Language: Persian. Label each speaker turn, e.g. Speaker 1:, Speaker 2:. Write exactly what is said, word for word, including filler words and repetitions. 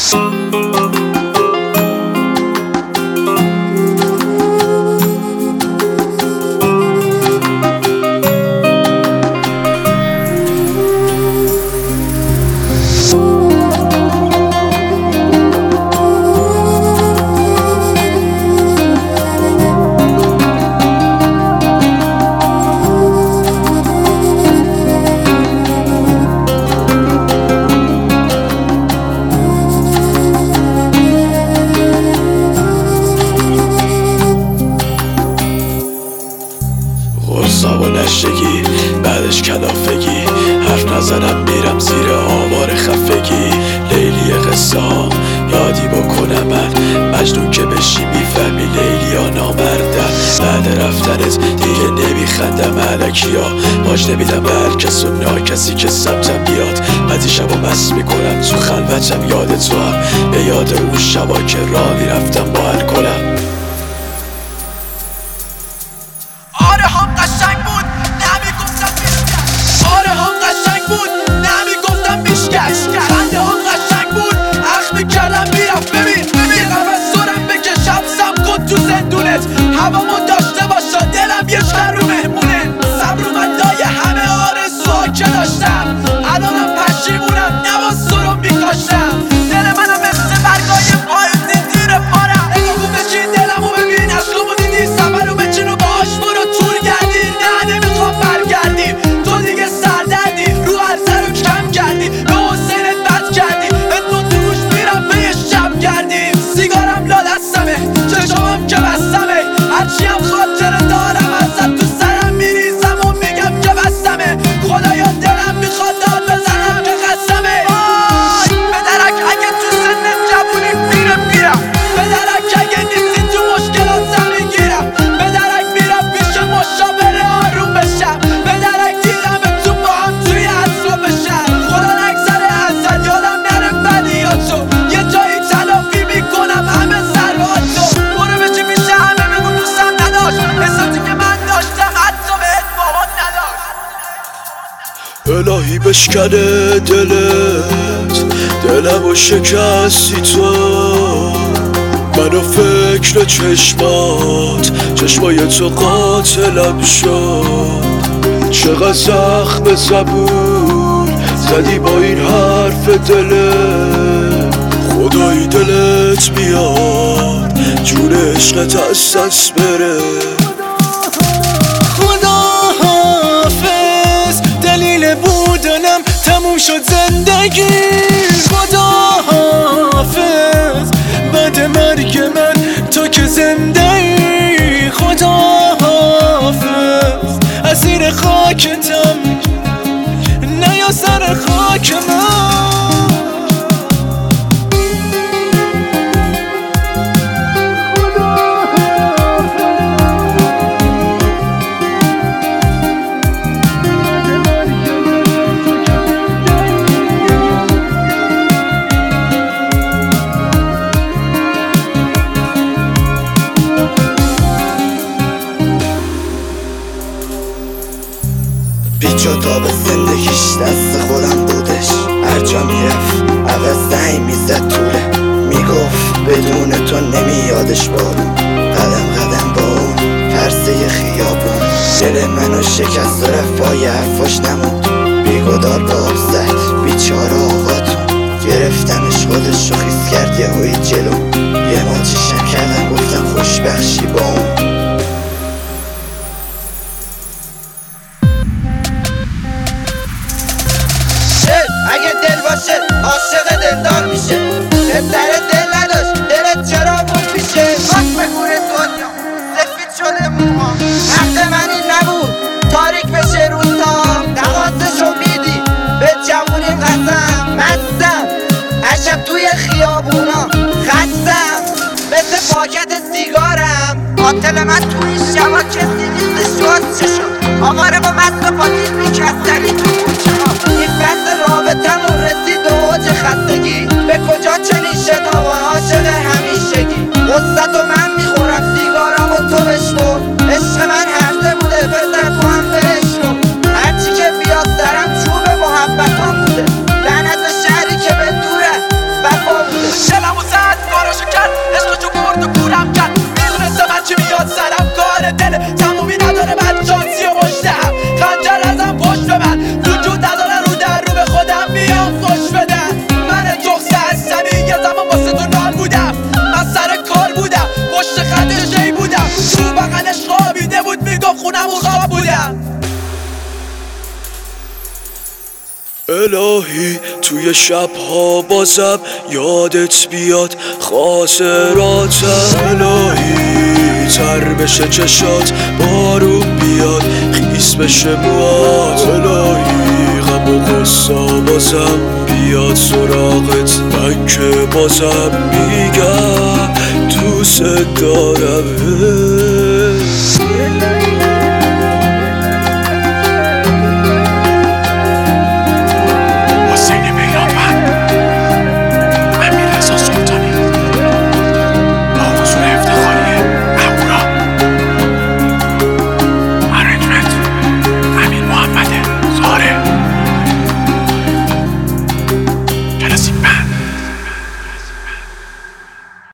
Speaker 1: غصاب و نشگی بعدش کلافگی، حرف نزنم میرم زیر آوار خفگی. لیلی قصه ها یادی بکنم من، مجنون که بشی میفهمی لیلی ها نامردم. بعد رفتنت دیگه نمیخندم علکی ها، باج نمیدم به هر کس و ناکسی که سمتم بیاد. بعضی شبا مست میکنم تو خلوتم یاد تو هم، به یاد اون شبا که راه میرفتم با الکلم.
Speaker 2: آره هم قشنگ بود نمیگفتم بیشکش، آره هم قشنگ بود نمیگفتم بیشکش. خنده هم قشنگ بود اخ میکردم میرفت. ببین یه قفص سرم بکشم سم کن تو زندونت، هوامو داشته باشا دلم یه شهر رو مهمونه. صبر اومدای همه آرزوها که داشتم، الانم پشیمونم نواز سرم میکاشتم. دل منم مثل برگای پاییزی زیر پارم، نگاه بچین دلمو ببین عشقمو دیدی، سفرو بچین و باش برو تور گردی. نه نمیخوام برگردی، تو دیگه سردردی، رو عرصه رو کم کردی، به حسینت بد کردی، اتمون تو گوش میرم به یه شب کردی. سیگارم لا دستمه چشمم که بستمه، هرچی هم خاطره دارم ازت تو سرم میریزم و میگم که بستمه. خدایا دلم میخواد داد بزنم که قسمه. وای به درک اگه تو سنت جوونی میرم میرم، به درک اگه نیستی تو مشکلات زمین گیرم، به درک میرم پیش مشاوره آروم بشم، به درک دیدم تو با هم توی اطرافشم. خدا نگذره ازت یادم نره بدیاتو، یه جایی تلافی میکنم همه ضرباتو. برو بچی پیش همه بگو دوستم نداشت، حساتی که من داشتم حتی بهت بابات نداشت.
Speaker 1: الهی بشکنه دلت، دلمو شکستی تو، منو فکر چشمات، چشمای تو قاتلم شد. چقدر زخم زبون زدی با این حرف دلت، خدایی دلت بیار جون عشقت از دست بره.
Speaker 3: دلیل بودنم تموم شد زندگی، خدا حافظ بعد مرگ من تو که زنده ای. خدا حافظ از زیر خاکتم نیا سر خاک من.
Speaker 4: بیچو تا به زندگیش دست خودم بودش، هر جا میرفت عوض زنگ میزد طوله، میگفت بدون تو نمیادش بارون، قدم قدم با اون فرسه خیابون. دل منو شکست و رفای حرفاش نموند، بیگدار به آب زد بیچاره آقاتون. گرفتمش خودش رو خیز کرد یه هوی جلو، یه ماچشم کردم گفتم خوشبخشی با اون.
Speaker 2: اگه دل باشه عاشق دلدار میشه، دلدار دل نداشت دلت چرا بود میشه. خاک به گور دنیا سفید شده موها، حق من این نبود تاریک بشه روزا. نوازشو میدی به جوونی قسم، مستم عشق توی خیابونا خستم، مثل پاکت سیگارم قاتل من توی شبا کسی نیستش جز چشم. آماره با مست و پاکیز میکستری تو کوچه ها، این فصل رابطمون رسید و اوج خستگی. به کجا چنین شد و عاشق همیشگی، غصت و من میخورم سیگارم و تو بشمر. عشق من هرده بوده بزن تو هم برش کن، هرچی که بیاد سرم چوب محبتان بوده، لعنت شهری که به دوره وفا بوده.
Speaker 1: الهی توی شبها بازم یادت بیاد خاطراتم. الهی تر بشه چشات، بارون بیاد خیس بشه موات. الهی غم و غصه بازم بیاد سراغت، من که بازم میگم دوست دارم.